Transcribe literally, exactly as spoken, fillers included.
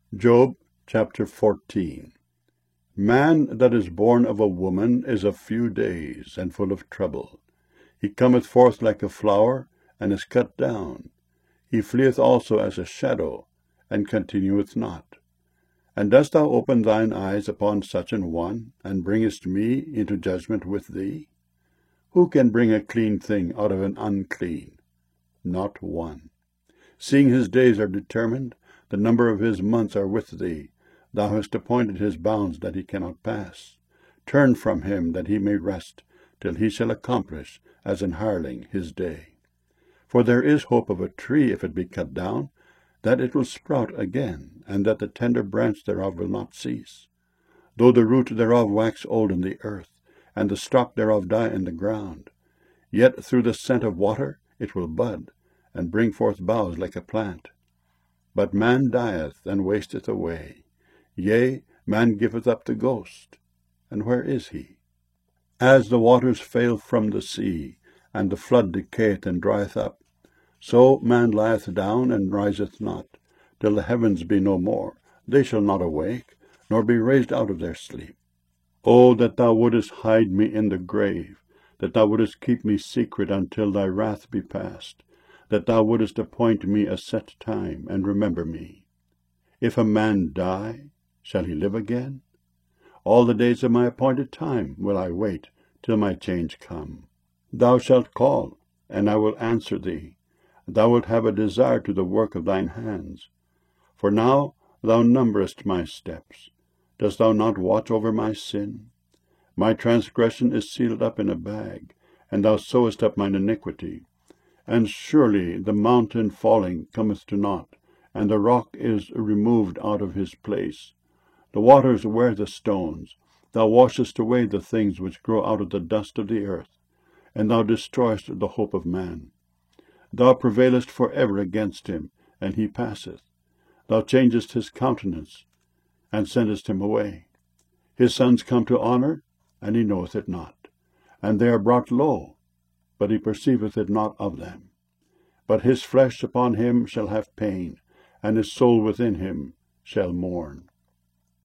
Job chapter fourteen. Man that is born of a woman is of few days, and full of trouble. He cometh forth like a flower, and is cut down. He fleeth also as a shadow, and continueth not. And dost thou open thine eyes upon such an one, and bringest me into judgment with thee? Who can bring a clean thing out of an unclean? Not one. Seeing his days are determined, the number of his months are with thee. Thou hast appointed his bounds that he cannot pass. Turn from him that he may rest, till he shall accomplish, as an hireling, his day. For there is hope of a tree, if it be cut down, that it will sprout again, and that the tender branch thereof will not cease. Though the root thereof wax old in the earth, and the stalk thereof die in the ground, yet through the scent of water it will bud, and bring forth boughs like a plant. But man dieth and wasteth away. Yea, man giveth up the ghost. And where is he? As the waters fail from the sea, and the flood decayeth and drieth up, so man lieth down and riseth not, till the heavens be no more. They shall not awake, nor be raised out of their sleep. O that thou wouldest hide me in the grave, that thou wouldest keep me secret until thy wrath be past, that thou wouldest appoint me a set time, and remember me. If a man die, shall he live again? All the days of my appointed time will I wait, till my change come. Thou shalt call, and I will answer thee. Thou wilt have a desire to the work of thine hands. For now thou numberest my steps. Dost thou not watch over my sin? My transgression is sealed up in a bag, and thou sewest up mine iniquity. And surely the mountain falling cometh to naught, and the rock is removed out of his place. The waters wear the stones. Thou washest away the things which grow out of the dust of the earth, and thou destroyest the hope of man. Thou prevailest for ever against him, and he passeth. Thou changest his countenance, and sendest him away. His sons come to honour, and he knoweth it not. And they are brought low, but he perceiveth it not of them. But his flesh upon him shall have pain, and his soul within him shall mourn.